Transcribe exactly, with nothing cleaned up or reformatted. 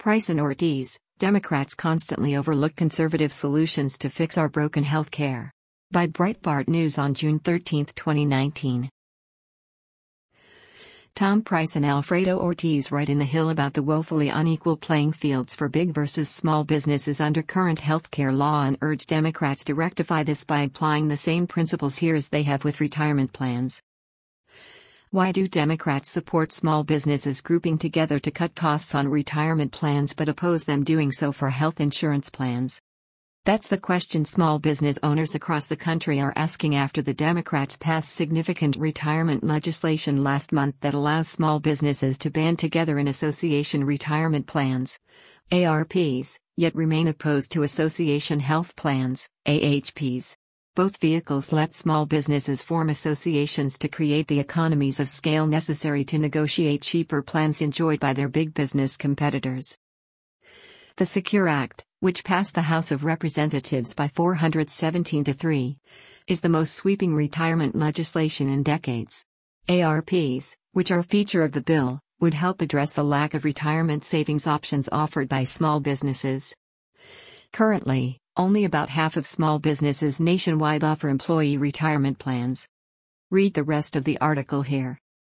Price and Ortiz, Democrats constantly overlook conservative solutions to fix our broken health care. By Breitbart News on June thirteenth, twenty nineteen. Tom Price and Alfredo Ortiz write in The Hill about the woefully unequal playing fields for big versus small businesses under current healthcare law and urge Democrats to rectify this by applying the same principles here as they have with retirement plans. Why do Democrats support small businesses grouping together to cut costs on retirement plans but oppose them doing so for health insurance plans? That's the question small business owners across the country are asking after the Democrats passed significant retirement legislation last month that allows small businesses to band together in association retirement plans, A R Ps, yet remain opposed to association health plans, A H Ps. Both vehicles let small businesses form associations to create the economies of scale necessary to negotiate cheaper plans enjoyed by their big business competitors. The SECURE Act, which passed the House of Representatives by four hundred seventeen to three, is the most sweeping retirement legislation in decades. A R Ps, which are a feature of the bill, would help address the lack of retirement savings options offered by small businesses. Currently, only about half of small businesses nationwide offer employee retirement plans. Read the rest of the article here.